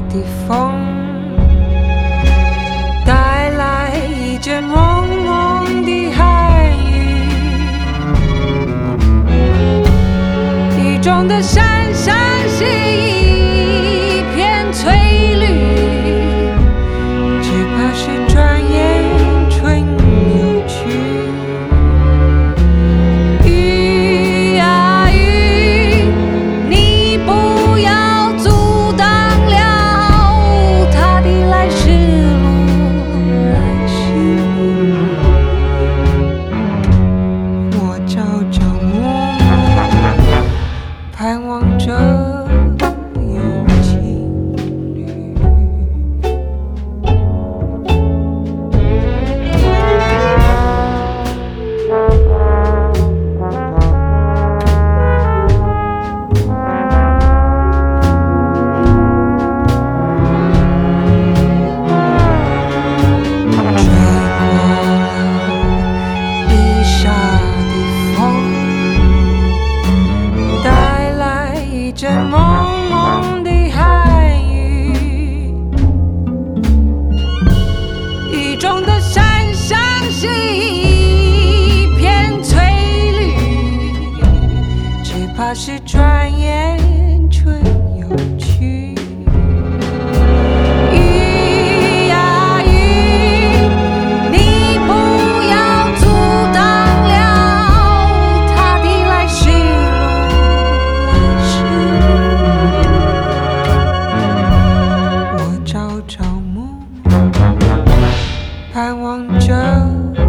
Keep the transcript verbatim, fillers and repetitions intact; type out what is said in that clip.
的风，带来一阵蒙蒙的寒雨，雨中的山上是一片翠绿，只怕是转眼春又去。雨啊雨，你不要阻挡了它的来时路，来时路。我朝朝暮暮，盼望着有情侣。蒙蒙的寒雨，雨中的山上是一片翠绿，只怕是转眼春又去。雨啊雨，你不要阻挡了它的来时路，朝朝暮暮，盼望着